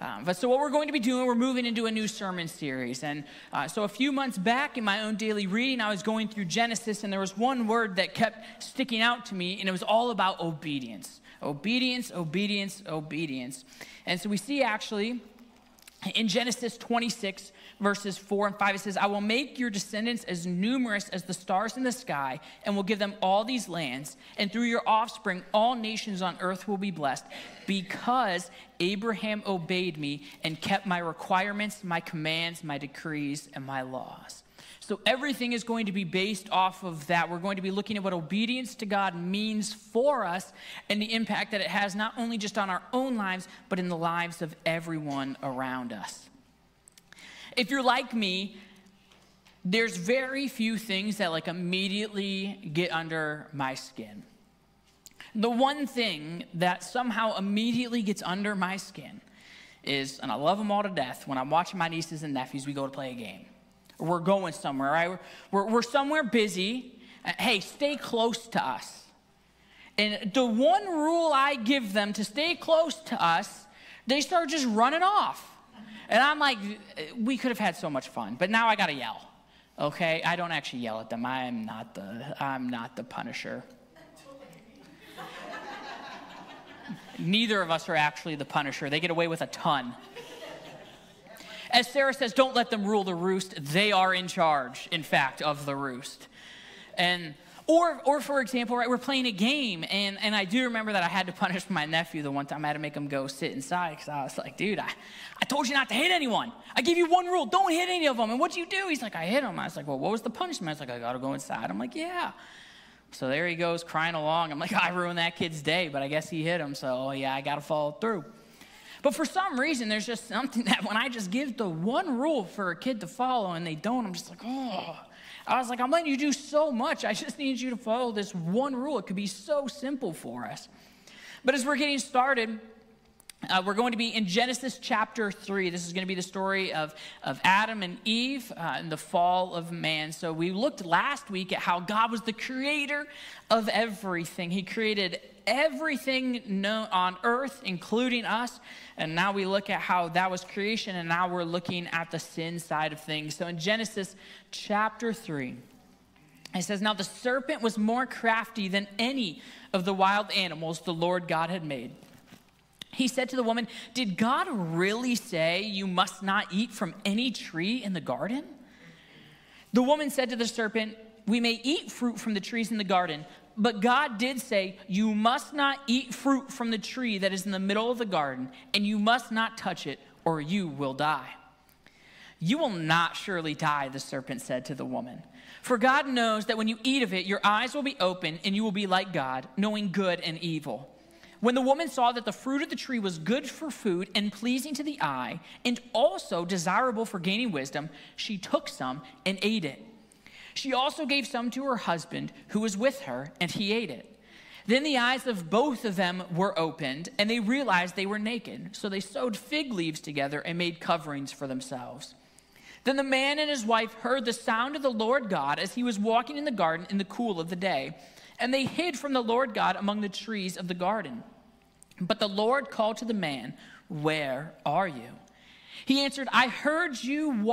But so what we're going to be doing, we're moving into a new sermon series. And so a few months back in my own daily reading, I was going through Genesis, and there was one word that kept sticking out to me, and it was all about obedience. Obedience, obedience, obedience. And so we see actually in Genesis 26, verses 4 and 5, it says, I will make your descendants as numerous as the stars in the sky, and will give them all these lands. And through your offspring, all nations on earth will be blessed, because Abraham obeyed me and kept my requirements, my commands, my decrees, and my laws. So everything is going to be based off of that. We're going to be looking at what obedience to God means for us and the impact that it has not only just on our own lives, but in the lives of everyone around us. If you're like me, there's very few things that immediately get under my skin. The one thing that somehow immediately gets under my skin is, and I love them all to death, when I'm watching my nieces and nephews, we go to play a game. We're going somewhere, right? We're somewhere busy. Hey, stay close to us. And the one rule I give them to stay close to us, they start just running off. And I'm like, we could have had so much fun, but now I got to yell, okay? I don't actually yell at them. I'm not the Punisher. Neither of us are actually the Punisher. They get away with a ton. As Sarah says, don't let them rule the roost. They are in charge, in fact, of the roost. And Or for example, right, we're playing a game, and I do remember that I had to punish my nephew the one time. I had to make him go sit inside, because I was like, dude, I told you not to hit anyone. I gave you one rule, don't hit any of them. And what'd you do? He's like, I hit him. I was like, well, what was the punishment? I was like, I got to go inside. I'm like, yeah. So there he goes crying along. I'm like, I ruined that kid's day, but I guess he hit him, so yeah, I got to follow through. But for some reason, there's just something that when I just give the one rule for a kid to follow and they don't, I'm just like, oh. I was like, I'm letting you do so much. I just need you to follow this one rule. It could be so simple for us. But as we're getting started, we're going to be in Genesis chapter 3. This is going to be the story of Adam and Eve and the fall of man. So we looked last week at how God was the creator of everything. He created everything known on earth, including us. And now we look at how that was creation, and now we're looking at the sin side of things. So in Genesis chapter 3, it says, now the serpent was more crafty than any of the wild animals the Lord God had made. He said to the woman, did God really say you must not eat from any tree in the garden? The woman said to the serpent, we may eat fruit from the trees in the garden, but God did say, you must not eat fruit from the tree that is in the middle of the garden, and you must not touch it, or you will die. You will not surely die, the serpent said to the woman. For God knows that when you eat of it, your eyes will be open, and you will be like God, knowing good and evil. When the woman saw that the fruit of the tree was good for food and pleasing to the eye, and also desirable for gaining wisdom, she took some and ate it. She also gave some to her husband who was with her, and he ate it. Then the eyes of both of them were opened, and they realized they were naked. So they sewed fig leaves together and made coverings for themselves. Then the man and his wife heard the sound of the Lord God as he was walking in the garden in the cool of the day. And they hid from the Lord God among the trees of the garden. But the Lord called to the man, where are you? He answered, I heard you in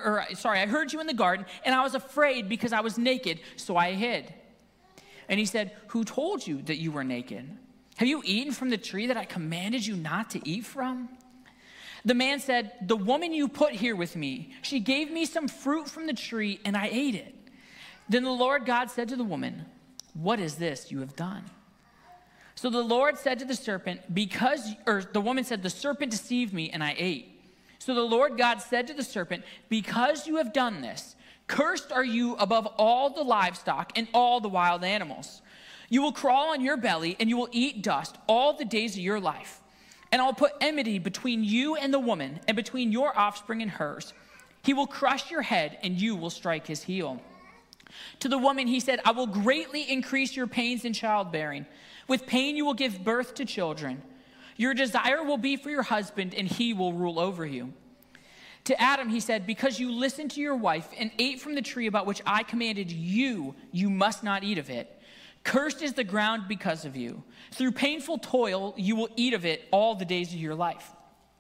the garden, and I was afraid because I was naked, so I hid. And he said, who told you that you were naked? Have you eaten from the tree that I commanded you not to eat from? The man said, the woman you put here with me, she gave me some fruit from the tree, and I ate it. Then the Lord God said to the woman, what is this you have done? So the Lord said to the serpent, the woman said, the serpent deceived me, and I ate. So the Lord God said to the serpent, because you have done this, cursed are you above all the livestock and all the wild animals. You will crawl on your belly, and you will eat dust all the days of your life. And I'll put enmity between you and the woman, and between your offspring and hers. He will crush your head, and you will strike his heel. To the woman he said, I will greatly increase your pains in childbearing. With pain you will give birth to children. Your desire will be for your husband, and he will rule over you. To Adam he said, because you listened to your wife and ate from the tree about which I commanded you, you must not eat of it. Cursed is the ground because of you. Through painful toil you will eat of it all the days of your life.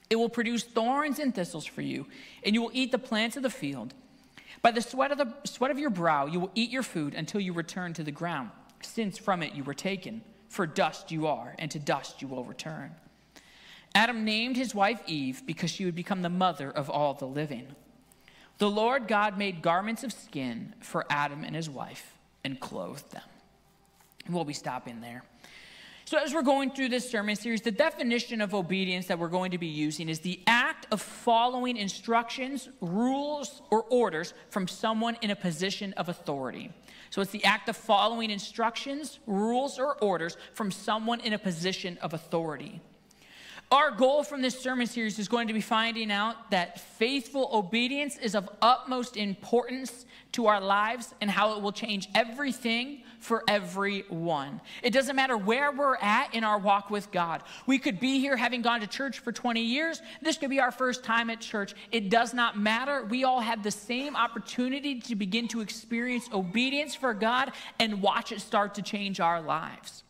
It will produce thorns and thistles for you, and you will eat the plants of the field. By the sweat of your brow you will eat your food until you return to the ground, since from it you were taken. For dust you are, and to dust you will return. Adam named his wife Eve because she would become the mother of all the living. The Lord God made garments of skin for Adam and his wife and clothed them. And we'll be stopping there. So as we're going through this sermon series, the definition of obedience that we're going to be using is the act of following instructions, rules, or orders from someone in a position of authority. So it's the act of following instructions, rules, or orders from someone in a position of authority. Our goal from this sermon series is going to be finding out that faithful obedience is of utmost importance to our lives and how it will change everything for everyone. It doesn't matter where we're at in our walk with God. We could be here having gone to church for 20 years. This could be our first time at church. It does not matter. We all have the same opportunity to begin to experience obedience for God and watch it start to change our lives.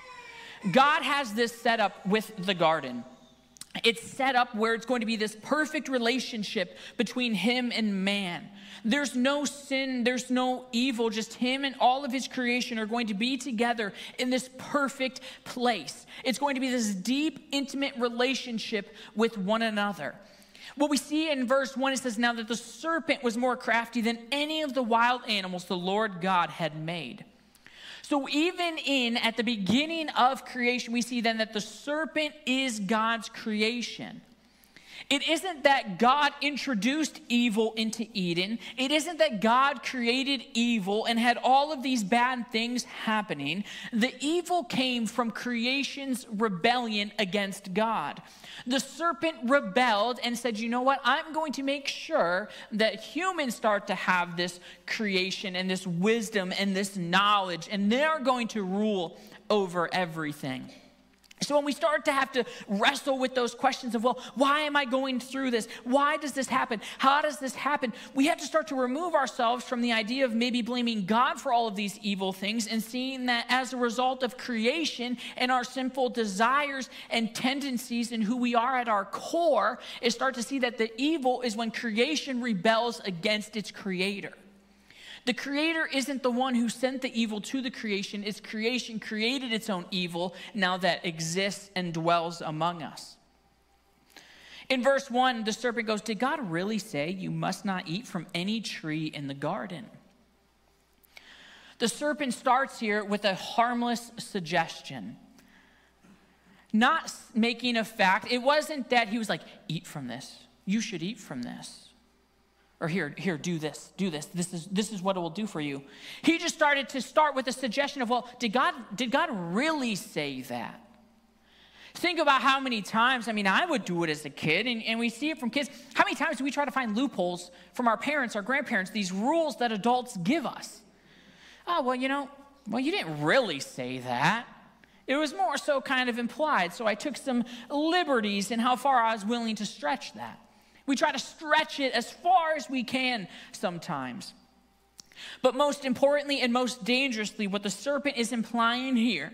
God has this set up with the garden. It's set up where it's going to be this perfect relationship between him and man. There's no sin, there's no evil, just him and all of his creation are going to be together in this perfect place. It's going to be this deep, intimate relationship with one another. What we see in verse 1, it says, now that the serpent was more crafty than any of the wild animals the Lord God had made. So even at the beginning of creation, we see then that the serpent is God's creation. It isn't that God introduced evil into Eden. It isn't that God created evil and had all of these bad things happening. The evil came from creation's rebellion against God. The serpent rebelled and said, you know what? I'm going to make sure that humans start to have this creation and this wisdom and this knowledge, and they're going to rule over everything. So when we start to have to wrestle with those questions of, well, why am I going through this? Why does this happen? How does this happen? We have to start to remove ourselves from the idea of maybe blaming God for all of these evil things and seeing that as a result of creation and our sinful desires and tendencies and who we are at our core, is start to see that the evil is when creation rebels against its creator. The creator isn't the one who sent the evil to the creation. It's creation created its own evil now that exists and dwells among us. In verse 1, the serpent goes, did God really say you must not eat from any tree in the garden? The serpent starts here with a harmless suggestion. Not making a fact. It wasn't that he was like, eat from this. You should eat from this. Or here, do this. This is what it will do for you. He just started with a suggestion of, well, did God really say that? Think about how many times, I would do it as a kid, and we see it from kids. How many times do we try to find loopholes from our parents, our grandparents, these rules that adults give us? Oh, well, you didn't really say that. It was more so kind of implied, so I took some liberties in how far I was willing to stretch that. We try to stretch it as far as we can sometimes. But most importantly and most dangerously, what the serpent is implying here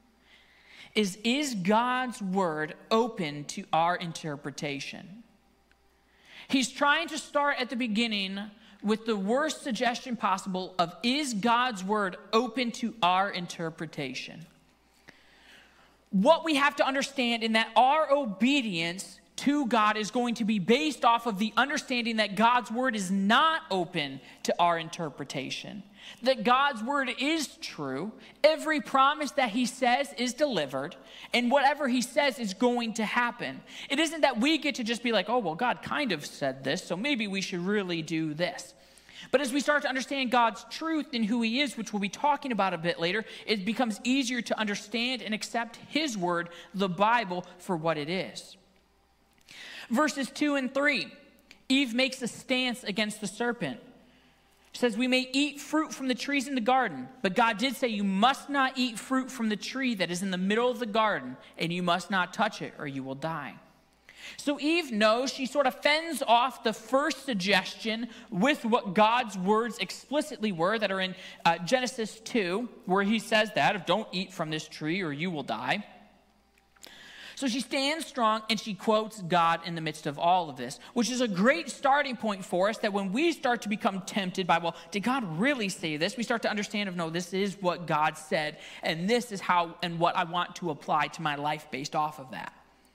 is God's word open to our interpretation? He's trying to start at the beginning with the worst suggestion possible of, is God's word open to our interpretation? What we have to understand in that our obedience to God is going to be based off of the understanding that God's word is not open to our interpretation. That God's word is true. Every promise that he says is delivered, and whatever he says is going to happen. It isn't that we get to just be like, oh, well, God kind of said this, so maybe we should really do this. But as we start to understand God's truth and who he is, which we'll be talking about a bit later, it becomes easier to understand and accept his word, the Bible, for what it is. Verses 2 and 3, Eve makes a stance against the serpent. She says, we may eat fruit from the trees in the garden, but God did say you must not eat fruit from the tree that is in the middle of the garden, and you must not touch it or you will die. So Eve knows, she sort of fends off the first suggestion with what God's words explicitly were that are in Genesis 2, where he says that, don't eat from this tree or you will die. So she stands strong and she quotes God in the midst of all of this, which is a great starting point for us, that when we start to become tempted by, well, did God really say this? We start to understand no, this is what God said, and this is how and what I want to apply to my life based off of that.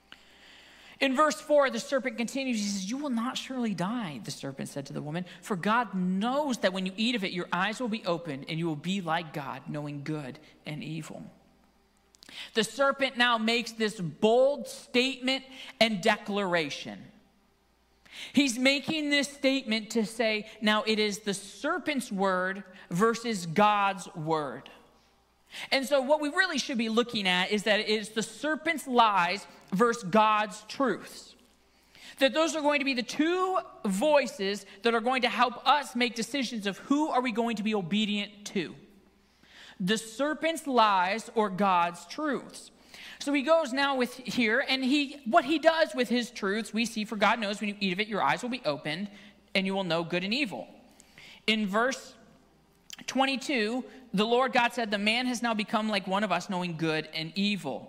In verse 4, the serpent continues. He says, "You will not surely die," the serpent said to the woman, "for God knows that when you eat of it, your eyes will be opened and you will be like God, knowing good and evil." The serpent now makes this bold statement and declaration. He's making this statement to say, now it is the serpent's word versus God's word. And so what we really should be looking at is that it is the serpent's lies versus God's truths. That those are going to be the two voices that are going to help us make decisions of who are we going to be obedient to. The serpent's lies or God's truths. So he goes now with here, and what he does with his truths, we see, for God knows when you eat of it, your eyes will be opened, and you will know good and evil. In verse 22, the Lord God said, "The man has now become like one of us, knowing good and evil."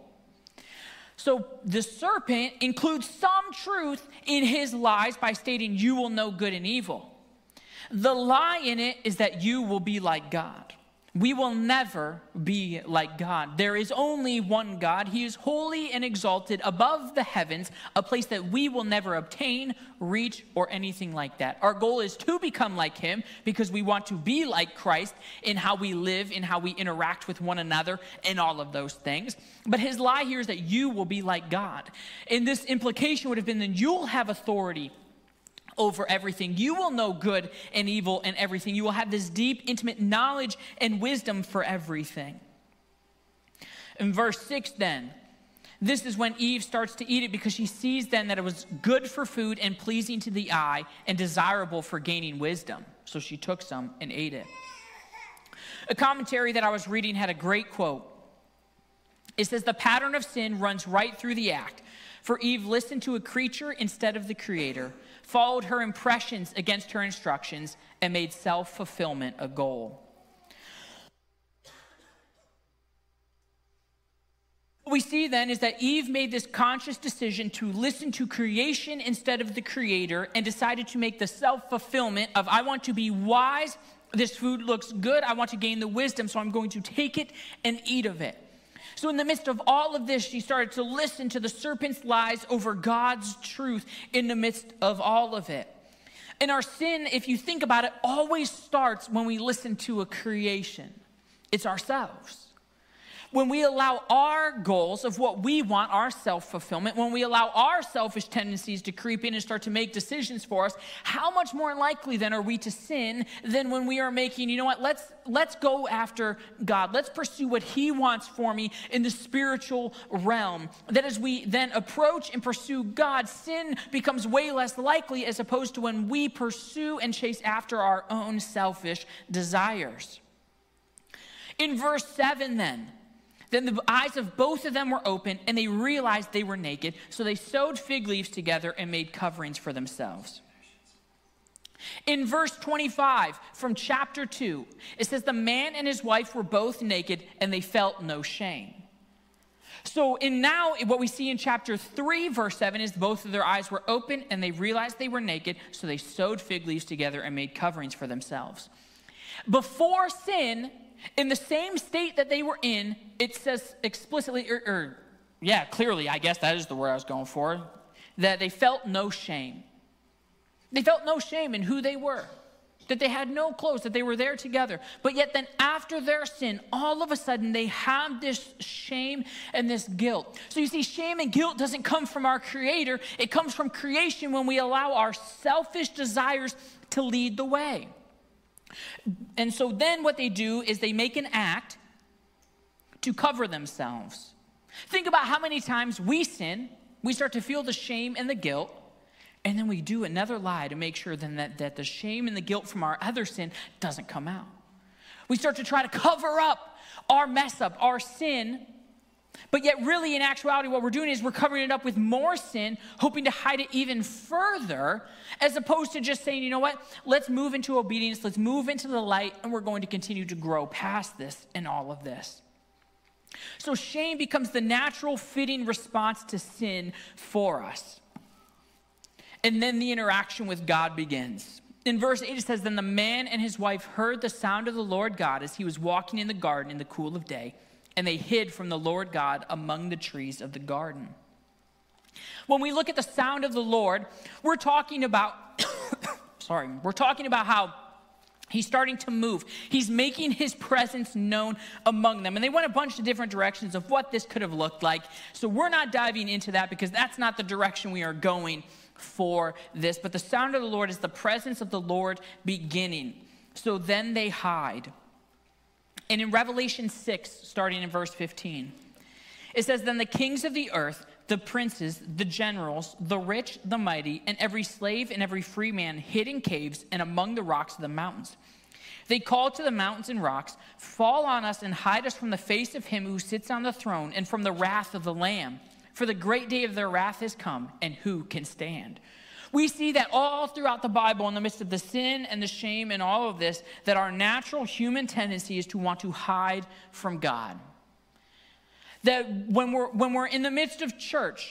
So the serpent includes some truth in his lies by stating, you will know good and evil. The lie in it is that you will be like God. We will never be like God. There is only one God. He is holy and exalted above the heavens, a place that we will never obtain, reach, or anything like that. Our goal is to become like him because we want to be like Christ in how we live, in how we interact with one another, and all of those things. But his lie here is that you will be like God. And this implication would have been that you'll have authority over everything. You will know good and evil and everything. You will have this deep, intimate knowledge and wisdom for everything. In verse 6 then, this is when Eve starts to eat it because she sees then that it was good for food and pleasing to the eye and desirable for gaining wisdom. So she took some and ate it. A commentary that I was reading had a great quote. It says, "The pattern of sin runs right through the act. For Eve listened to a creature instead of the Creator, followed her impressions against her instructions, and made self-fulfillment a goal." What we see then is that Eve made this conscious decision to listen to creation instead of the Creator and decided to make the self-fulfillment of, I want to be wise, this food looks good, I want to gain the wisdom, so I'm going to take it and eat of it. So in the midst of all of this, she started to listen to the serpent's lies over God's truth in the midst of all of it. And our sin, if you think about it, always starts when we listen to a creation. It's ourselves. When we allow our goals of what we want, our self-fulfillment, when we allow our selfish tendencies to creep in and start to make decisions for us, how much more likely then are we to sin than when we are making, you know what, let's go after God. Let's pursue what he wants for me in the spiritual realm. That as we then approach and pursue God, sin becomes way less likely as opposed to when we pursue and chase after our own selfish desires. In verse 7 then the eyes of both of them were open, and they realized they were naked. So they sewed fig leaves together and made coverings for themselves. In verse 25 from chapter 2, it says, "The man and his wife were both naked, and they felt no shame." So now what we see in chapter 3, verse 7, is both of their eyes were open, and they realized they were naked. So they sewed fig leaves together and made coverings for themselves. Before sin, in the same state that they were in, it says explicitly, clearly, I guess that is the word I was going for, that they felt no shame. They felt no shame in who they were, that they had no clothes, that they were there together. But yet then after their sin, all of a sudden they have this shame and this guilt. So you see, shame and guilt doesn't come from our Creator. It comes from creation when we allow our selfish desires to lead the way. And so then what they do is they make an act to cover themselves. Think about how many times we sin, we start to feel the shame and the guilt, and then we do another lie to make sure then that the shame and the guilt from our other sin doesn't come out. We start to try to cover up our mess up, our sin, but yet really in actuality what we're doing is we're covering it up with more sin, hoping to hide it even further, as opposed to just saying, you know what, let's move into obedience, let's move into the light, and we're going to continue to grow past this and all of this. So shame becomes the natural fitting response to sin for us. And then the interaction with God begins. In verse 8 it says, then the man and his wife heard the sound of the Lord God as he was walking in the garden in the cool of day, and they hid from the Lord God among the trees of the garden. When we look at the sound of the Lord, we're talking about, we're talking about how he's starting to move. He's making his presence known among them. And they went a bunch of different directions of what this could have looked like. So we're not diving into that because that's not the direction we are going for this. But the sound of the Lord is the presence of the Lord beginning. So then they hide. And in Revelation 6, starting in verse 15, it says, then the kings of the earth, the princes, the generals, the rich, the mighty, and every slave and every free man hid in caves and among the rocks of the mountains. They called to the mountains and rocks, fall on us and hide us from the face of him who sits on the throne and from the wrath of the Lamb. For the great day of their wrath has come, and who can stand? We see that all throughout the Bible, in the midst of the sin and the shame and all of this, that our natural human tendency is to want to hide from God. That when we're in the midst of church,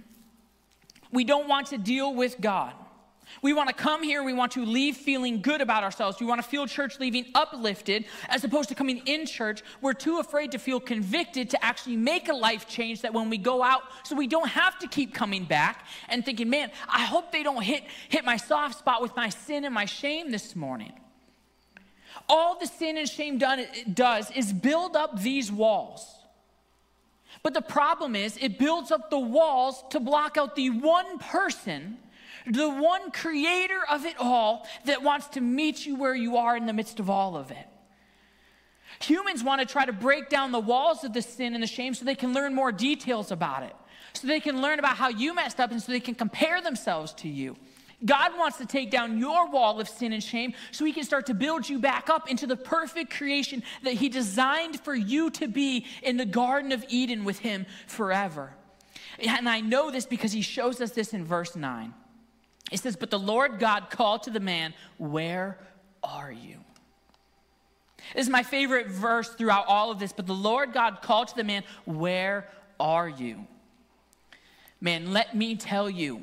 we don't want to deal with God. We want to come here, we want to leave feeling good about ourselves. We want to feel church leaving uplifted, as opposed to coming in church. We're too afraid to feel convicted to actually make a life change that when we go out, so we don't have to keep coming back and thinking, man, I hope they don't hit my soft spot with my sin and my shame this morning. All the sin and shame does is build up these walls. But the problem is, it builds up the walls to block out the one person, the one creator of it all, that wants to meet you where you are in the midst of all of it. Humans want to try to break down the walls of the sin and the shame so they can learn more details about it, so they can learn about how you messed up and so they can compare themselves to you. God wants to take down your wall of sin and shame so he can start to build you back up into the perfect creation that he designed for you to be in the Garden of Eden with him forever. And I know this because he shows us this in verse 9. It says, but the Lord God called to the man, where are you? This is my favorite verse throughout all of this. But the Lord God called to the man, where are you? Man, let me tell you,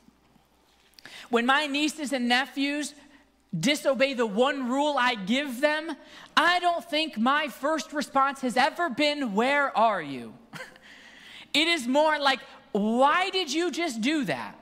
when my nieces and nephews disobey the one rule I give them, I don't think my first response has ever been, where are you? It is more like, why did you just do that?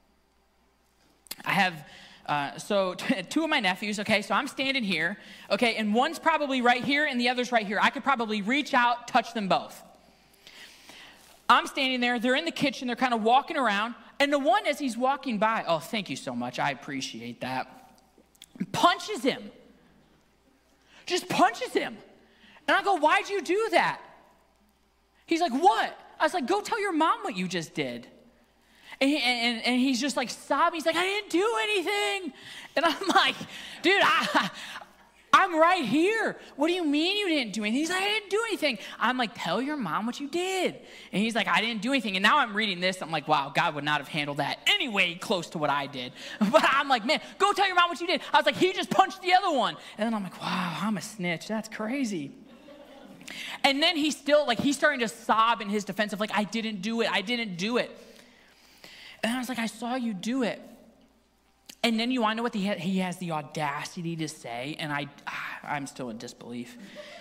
I have, two of my nephews, okay, so I'm standing here, okay, and one's probably right here and the other's right here. I could probably reach out, touch them both. I'm standing there, they're in the kitchen, they're kind of walking around, and the one, as he's walking by, oh, thank you so much, I appreciate that, punches him. Just punches him. And I go, why'd you do that? He's like, what? I was like, go tell your mom what you just did. And he's just like sobbing. He's like, I didn't do anything. And I'm like, dude, I'm right here. What do you mean you didn't do anything? He's like, I didn't do anything. I'm like, tell your mom what you did. And he's like, I didn't do anything. And now I'm reading this. I'm like, wow, God would not have handled that anyway close to what I did. But I'm like, man, go tell your mom what you did. I was like, he just punched the other one. And then I'm like, wow, I'm a snitch. That's crazy. And then he's starting to sob in his defense of like, I didn't do it. I didn't do it. And I was like, I saw you do it. And then you want to know what he has the audacity to say, and I'm still in disbelief.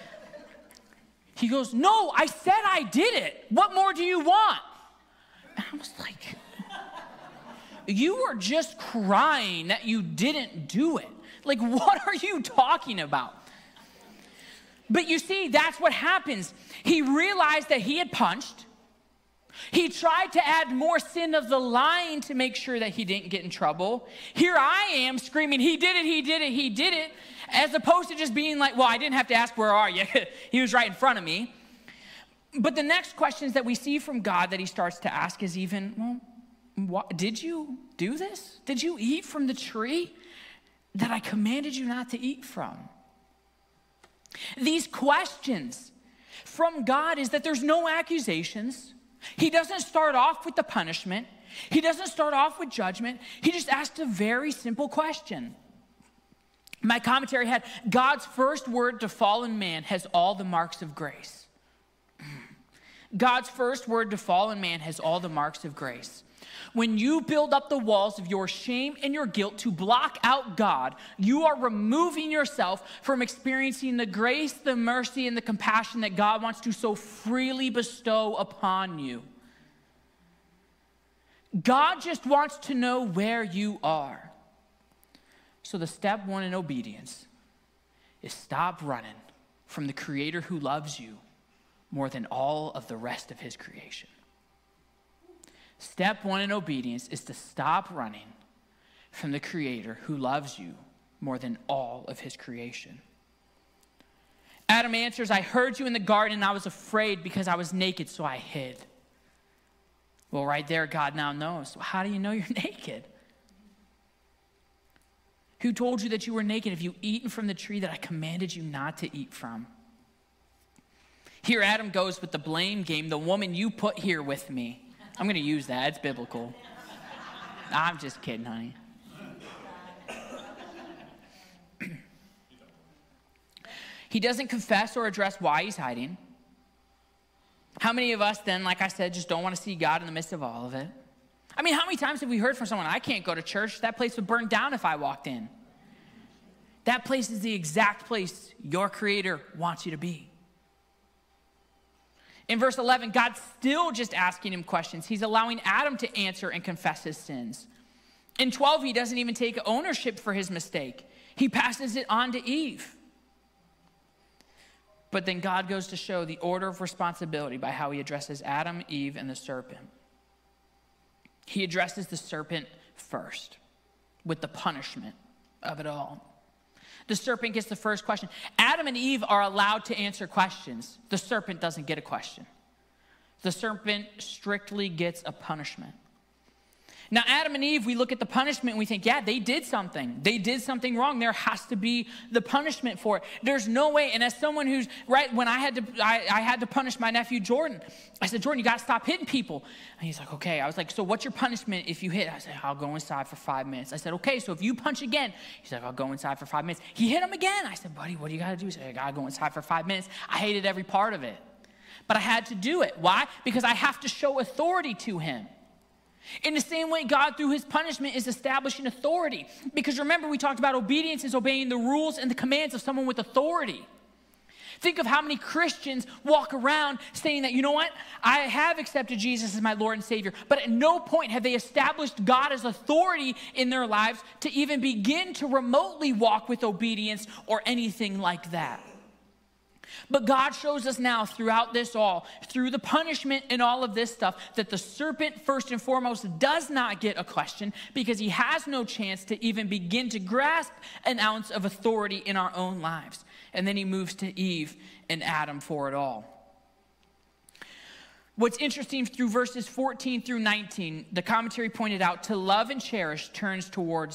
He goes, no, I said I did it. What more do you want? And I was like, you were just crying that you didn't do it. Like, what are you talking about? But you see, that's what happens. He realized that he had punched. He tried to add more sin of the lying to make sure that he didn't get in trouble. Here I am screaming, he did it, he did it, he did it, as opposed to just being like, well, I didn't have to ask, where are you? He was right in front of me. But the next questions that we see from God that he starts to ask is even, well, did you do this? Did you eat from the tree that I commanded you not to eat from? These questions from God is that there's no accusations. He doesn't start off with the punishment. He doesn't start off with judgment. He just asked a very simple question. My commentary had, God's first word to fallen man has all the marks of grace. God's first word to fallen man has all the marks of grace. When you build up the walls of your shame and your guilt to block out God, you are removing yourself from experiencing the grace, the mercy, and the compassion that God wants to so freely bestow upon you. God just wants to know where you are. So the step one in obedience is stop running from the Creator who loves you more than all of the rest of his creation. Step one in obedience is to stop running from the Creator who loves you more than all of his creation. Adam answers, I heard you in the garden and I was afraid because I was naked, so I hid. Well, right there, God now knows. Well, how do you know you're naked? Who told you that you were naked? Have you eaten from the tree that I commanded you not to eat from? Here Adam goes with the blame game. The woman you put here with me. I'm going to use that. It's biblical. I'm just kidding, honey. He doesn't confess or address why he's hiding. How many of us then, like I said, just don't want to see God in the midst of all of it? I mean, how many times have we heard from someone, I can't go to church. That place would burn down if I walked in. That place is the exact place your Creator wants you to be. In verse 11, God's still just asking him questions. He's allowing Adam to answer and confess his sins. In 12, he doesn't even take ownership for his mistake. He passes it on to Eve. But then God goes to show the order of responsibility by how he addresses Adam, Eve, and the serpent. He addresses the serpent first with the punishment of it all. The serpent gets the first question. Adam and Eve are allowed to answer questions. The serpent doesn't get a question. The serpent strictly gets a punishment. Now, Adam and Eve, we look at the punishment and we think, yeah, they did something. They did something wrong. There has to be the punishment for it. There's no way. And as someone who's, right, when I had to punish my nephew Jordan, I said, Jordan, you got to stop hitting people. And he's like, okay. I was like, so what's your punishment if you hit? I said, I'll go inside for 5 minutes. I said, okay, so if you punch again, he's like, I'll go inside for 5 minutes. He hit him again. I said, buddy, what do you got to do? He said, I got to go inside for 5 minutes. I hated every part of it. But I had to do it. Why? Because I have to show authority to him. In the same way, God, through his punishment, is establishing authority. Because remember, we talked about obedience is obeying the rules and the commands of someone with authority. Think of how many Christians walk around saying that, you know what, I have accepted Jesus as my Lord and Savior, but at no point have they established God as authority in their lives to even begin to remotely walk with obedience or anything like that. But God shows us now throughout this all, through the punishment and all of this stuff, that the serpent, first and foremost, does not get a question because he has no chance to even begin to grasp an ounce of authority in our own lives. And then he moves to Eve and Adam for it all. What's interesting through verses 14 through 19, the commentary pointed out, to love and cherish turns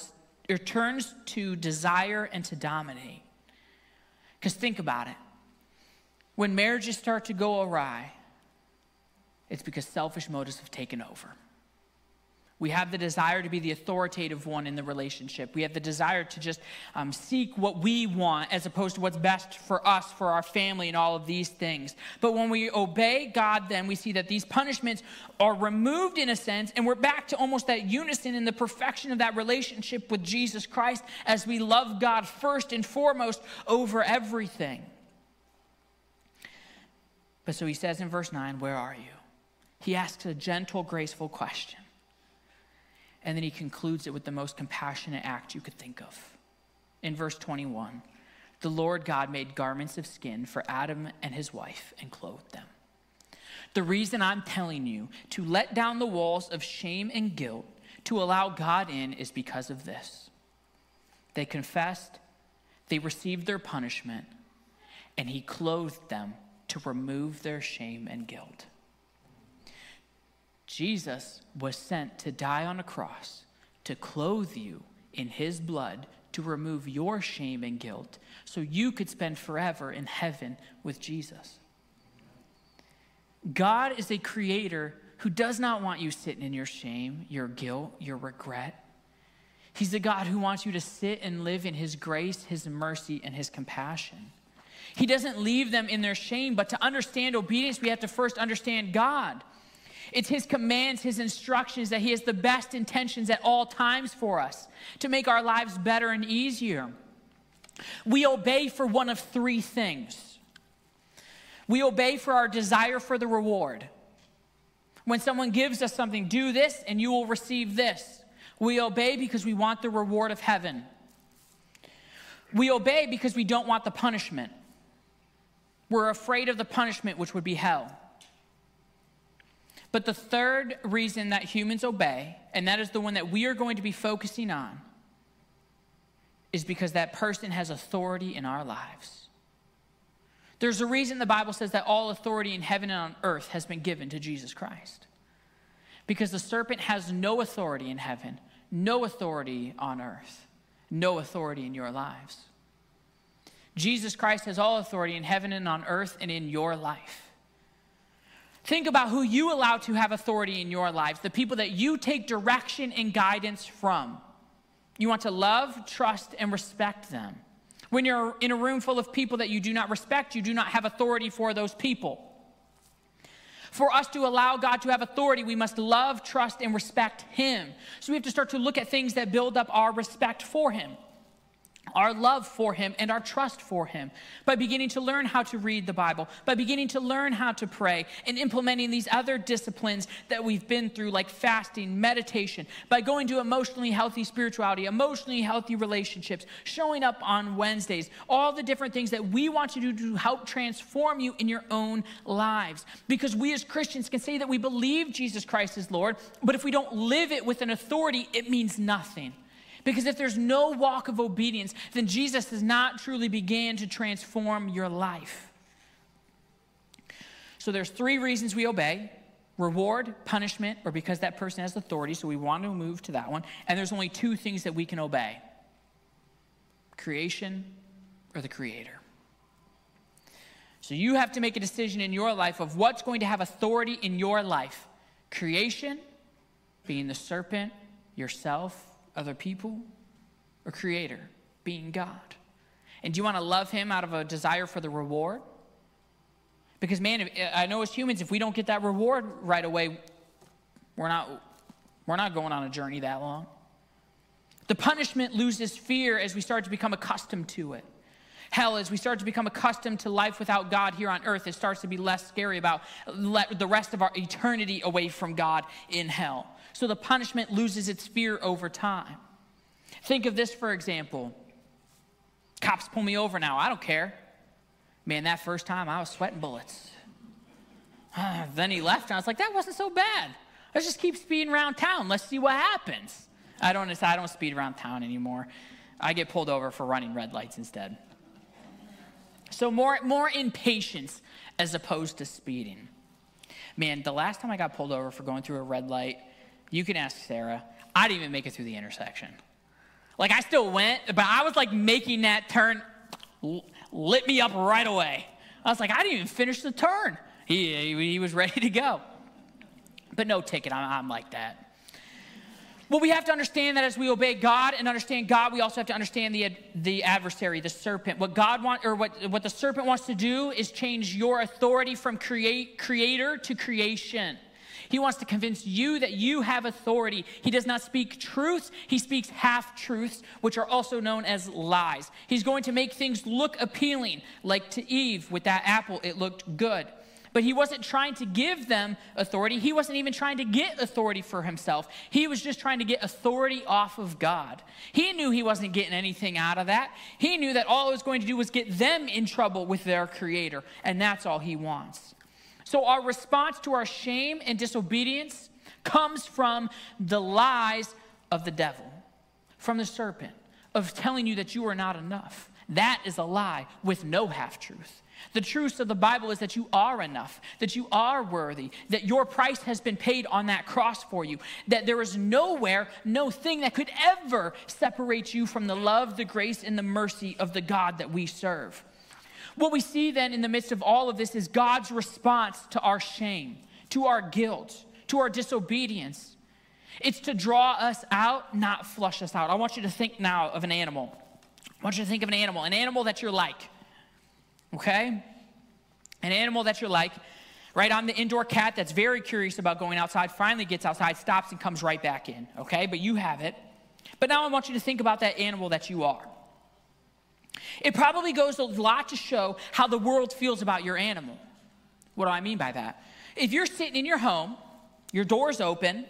to desire and to dominate. Because think about it. When marriages start to go awry, it's because selfish motives have taken over. We have the desire to be the authoritative one in the relationship. We have the desire to just seek what we want as opposed to what's best for us, for our family, and all of these things. But when we obey God, then we see that these punishments are removed in a sense, and we're back to almost that unison in the perfection of that relationship with Jesus Christ as we love God first and foremost over everything. But so he says in verse 9, where are you? He asks a gentle, graceful question. And then he concludes it with the most compassionate act you could think of. In verse 21, the Lord God made garments of skin for Adam and his wife and clothed them. The reason I'm telling you to let down the walls of shame and guilt to allow God in is because of this. They confessed, they received their punishment, and he clothed them to remove their shame and guilt. Jesus was sent to die on a cross to clothe you in his blood to remove your shame and guilt so you could spend forever in heaven with Jesus. God is a creator who does not want you sitting in your shame, your guilt, your regret. He's a God who wants you to sit and live in his grace, his mercy, and his compassion. He doesn't leave them in their shame, but to understand obedience, we have to first understand God. It's his commands, his instructions, that he has the best intentions at all times for us to make our lives better and easier. We obey for one of three things. We obey for our desire for the reward. When someone gives us something, do this and you will receive this. We obey because we want the reward of heaven. We obey because we don't want the punishment. We're afraid of the punishment, which would be hell. But the third reason that humans obey, and that is the one that we are going to be focusing on, is because that person has authority in our lives. There's a reason the Bible says that all authority in heaven and on earth has been given to Jesus Christ. Because the serpent has no authority in heaven, no authority on earth, no authority in your lives. Jesus Christ has all authority in heaven and on earth and in your life. Think about who you allow to have authority in your lives, the people that you take direction and guidance from. You want to love, trust, and respect them. When you're in a room full of people that you do not respect, you do not have authority for those people. For us to allow God to have authority, we must love, trust, and respect him. So we have to start to look at things that build up our respect for him, our love for him, and our trust for him, by beginning to learn how to read the Bible, by beginning to learn how to pray, and implementing these other disciplines that we've been through, like fasting, meditation, by going to emotionally healthy spirituality, emotionally healthy relationships, showing up on Wednesdays, all the different things that we want to do to help transform you in your own lives. Because we as Christians can say that we believe Jesus Christ is Lord, but if we don't live it with an authority, it means nothing. Because if there's no walk of obedience, then Jesus has not truly began to transform your life. So there's three reasons we obey: reward, punishment, or because that person has authority, so we want to move to that one. And there's only two things that we can obey: creation or the Creator. So you have to make a decision in your life of what's going to have authority in your life: creation, being the serpent, yourself, other people, or Creator, being God. And do you want to love him out of a desire for the reward? Because man, I know as humans, if we don't get that reward right away, we're not going on a journey that long. The punishment loses fear as we start to become accustomed to it. Hell, as we start to become accustomed to life without God here on earth, it starts to be less scary about the rest of our eternity away from God in hell. So the punishment loses its fear over time. Think of this, for example. Cops pull me over now. I don't care. Man, that first time I was sweating bullets. Then he left, and I was like, that wasn't so bad. Let's just keep speeding around town. Let's see what happens. I don't speed around town anymore. I get pulled over for running red lights instead. So more impatience as opposed to speeding. Man, the last time I got pulled over for going through a red light, you can ask Sarah, I didn't even make it through the intersection. Like, I still went, but I was like making that turn, lit me up right away. I was like, I didn't even finish the turn. He was ready to go. But no ticket, I'm like that. Well, we have to understand that as we obey God and understand God, we also have to understand the adversary, the serpent. What the serpent wants to do is change your authority from creator to creation. He wants to convince you that you have authority. He does not speak truths. He speaks half-truths, which are also known as lies. He's going to make things look appealing, like to Eve with that apple, it looked good. But he wasn't trying to give them authority. He wasn't even trying to get authority for himself. He was just trying to get authority off of God. He knew he wasn't getting anything out of that. He knew that all it was going to do was get them in trouble with their Creator, and that's all he wants. So our response to our shame and disobedience comes from the lies of the devil, from the serpent, of telling you that you are not enough. That is a lie with no half-truth. The truth of the Bible is that you are enough, that you are worthy, that your price has been paid on that cross for you, that there is nowhere, no thing that could ever separate you from the love, the grace, and the mercy of the God that we serve. What we see then in the midst of all of this is God's response to our shame, to our guilt, to our disobedience. It's to draw us out, not flush us out. I want you to think now of an animal. I want you to think of an animal that you're like. okay? An animal that you're like, right? I'm the indoor cat that's very curious about going outside, finally gets outside, stops, and comes right back in, okay? But you have it. But now I want you to think about that animal that you are. It probably goes a lot to show how the world feels about your animal. What do I mean by that? If you're sitting in your home, your door's open,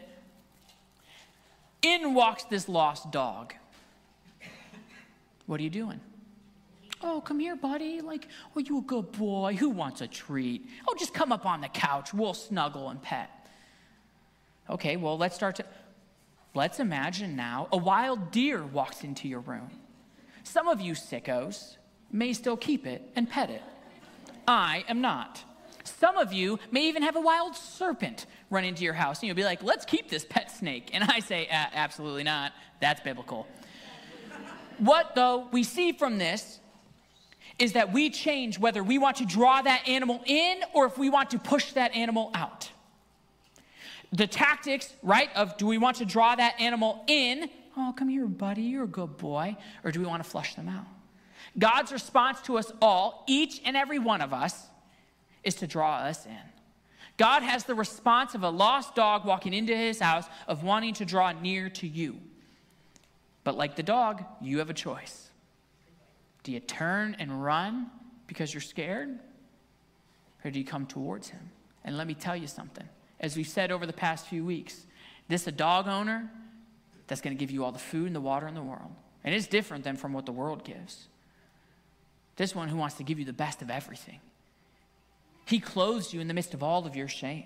in walks this lost dog. What are you doing? Oh, come here, buddy. Like, oh, you a good boy. Who wants a treat? Oh, just come up on the couch. We'll snuggle and pet. Okay, well, let's imagine now a wild deer walks into your room. Some of you sickos may still keep it and pet it. I am not. Some of you may even have a wild serpent run into your house, and you'll be like, let's keep this pet snake. And I say, absolutely not. That's biblical. What, though, we see from this is that we change whether we want to draw that animal in or if we want to push that animal out. The tactics, right, of do we want to draw that animal in? Oh, come here, buddy, you're a good boy. Or do we want to flush them out? God's response to us all, each and every one of us, is to draw us in. God has the response of a lost dog walking into his house of wanting to draw near to you. But like the dog, you have a choice. Do you turn and run because you're scared? Or do you come towards him? And let me tell you something. As we've said over the past few weeks, this is a dog owner that's going to give you all the food and the water in the world. And it's different than from what the world gives. This one who wants to give you the best of everything. He clothes you in the midst of all of your shame.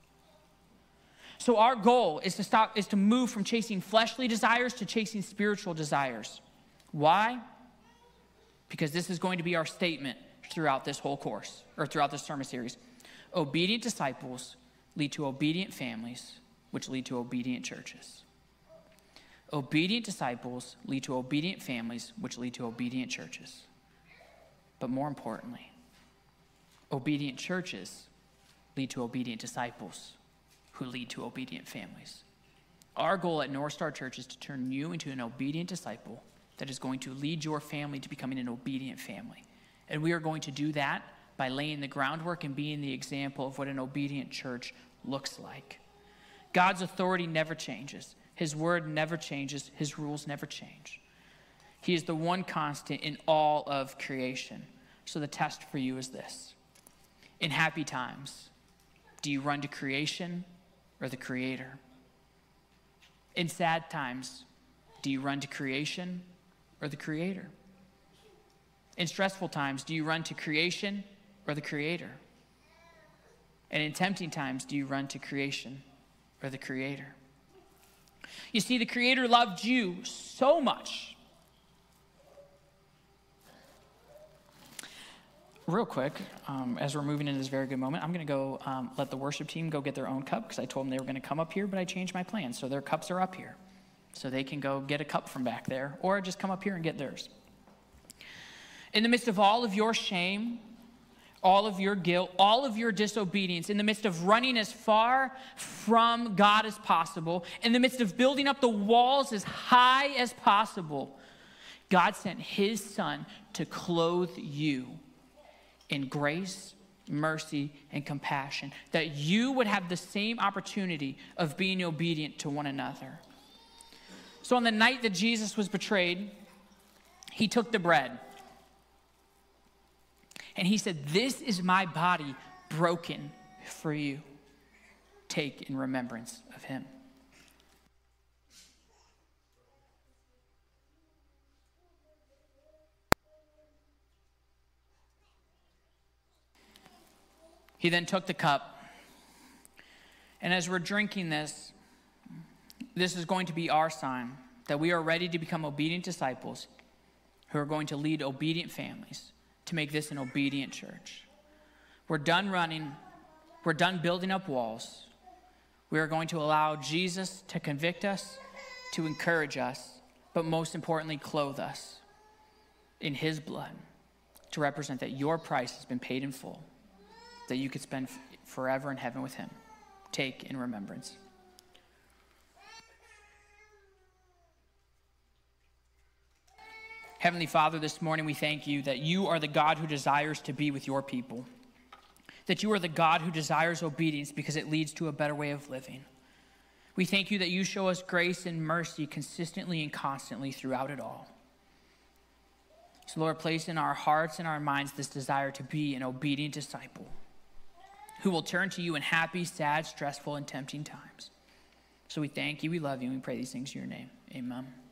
So our goal is to move from chasing fleshly desires to chasing spiritual desires. Why? Because this is going to be our statement throughout this whole course, or throughout this sermon series. Obedient disciples lead to obedient families, which lead to obedient churches. Obedient disciples lead to obedient families, which lead to obedient churches. But more importantly, obedient churches lead to obedient disciples, who lead to obedient families. Our goal at North Star Church is to turn you into an obedient disciple that is going to lead your family to becoming an obedient family. And we are going to do that by laying the groundwork and being the example of what an obedient church looks like. God's authority never changes. His word never changes. His rules never change. He is the one constant in all of creation. So the test for you is this. In happy times, do you run to creation or the Creator? In sad times, do you run to creation or the Creator? In stressful times, do you run to creation or the Creator? And in tempting times, do you run to creation or the Creator? You see, the Creator loved you so much. Real quick, as we're moving into this very good moment, I'm going to go let the worship team go get their own cup because I told them they were going to come up here, but I changed my plan. So their cups are up here. So they can go get a cup from back there or just come up here and get theirs. In the midst of all of your shame, all of your guilt, all of your disobedience, in the midst of running as far from God as possible, in the midst of building up the walls as high as possible, God sent his Son to clothe you in grace, mercy, and compassion, that you would have the same opportunity of being obedient to one another. So on the night that Jesus was betrayed, he took the bread. And he said, "This is my body broken for you. Take in remembrance of him." He then took the cup. And as we're drinking this, this is going to be our sign that we are ready to become obedient disciples who are going to lead obedient families to make this an obedient church. We're done running. We're done building up walls. We are going to allow Jesus to convict us, to encourage us, but most importantly, clothe us in his blood to represent that your price has been paid in full, that you could spend forever in heaven with him. Take in remembrance. Heavenly Father, this morning we thank you that you are the God who desires to be with your people, that you are the God who desires obedience because it leads to a better way of living. We thank you that you show us grace and mercy consistently and constantly throughout it all. So Lord, place in our hearts and our minds this desire to be an obedient disciple who will turn to you in happy, sad, stressful, and tempting times. So we thank you, we love you, and we pray these things in your name. Amen.